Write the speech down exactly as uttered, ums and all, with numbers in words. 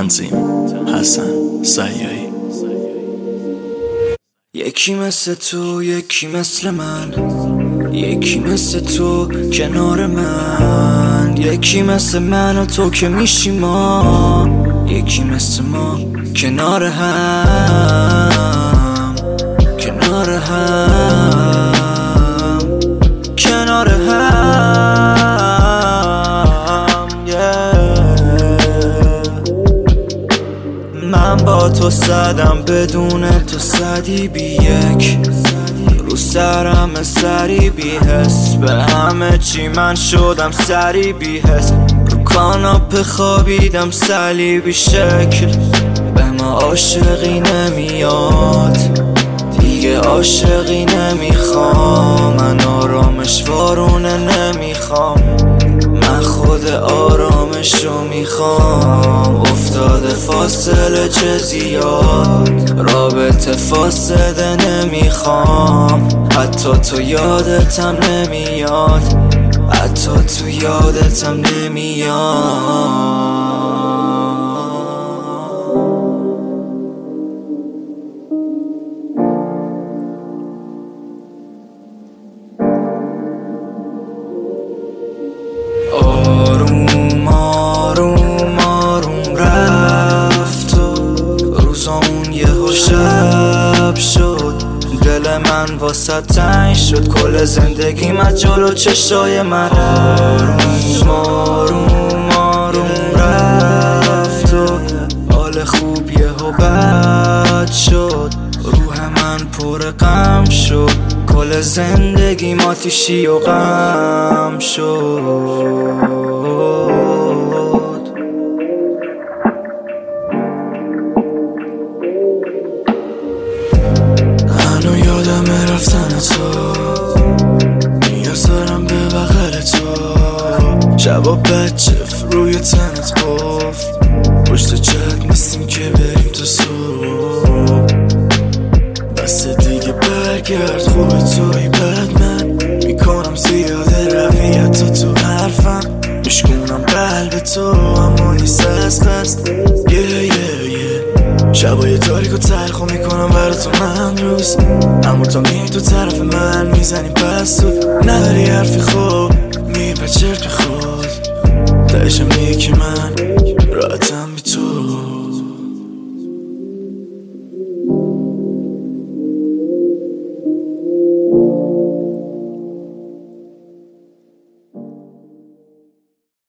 تنظیم حسن سیایی. یکی مثل تو، یکی مثل من، یکی مثل تو کنار من، یکی مثل من و تو که میشی ما، یکی مثل ما کنار هم، کنار هم، کنار هم yeah. من با تو صدم بدون تو صدی بی یک، رو سرم سری بی حس، به همه چی من شدم سری بی حس، رو کاناپه خوابیدم صلیبی شکل، به ما عاشقی نمیاد دیگه، عاشقی نمیخوام، من آرامش وارونه نمیخوام، من خود آرامشو میخوام، افتاده فاصله چه زیاد، رابطه فاسده نمیخوام، حتی تو یادتم نمیاد، حتی تو یادتم نمیاد. آروم آروم آروم رفت و روزامون یهو شب شد، دل من واسه تنگ شد، کل زندگیم از جلو چشای من آروم آروم آروم رفت و حال خوب یهو بد شد، روح من پر غم شد، کل زندگیم آتیشی و غم شد. منو یادم رفتن تو، نیاز دارم به بغل تو، شبا بچف روی تنت قفل، پشت چت نیستیم که بریم تو صبح، بس دیگه برگرد خوبه توی بد، من میکنم زیاده رویت تو تو حرفم، میشکونم قلب تو اما نیست از قصد یه یه یه، شبای تاریک و تلخو میکنم برای تو من روز، اما تو می تو طرف من میزنی پس تو نداری حرفی خوب میپچرد به خود، تهش میگی که من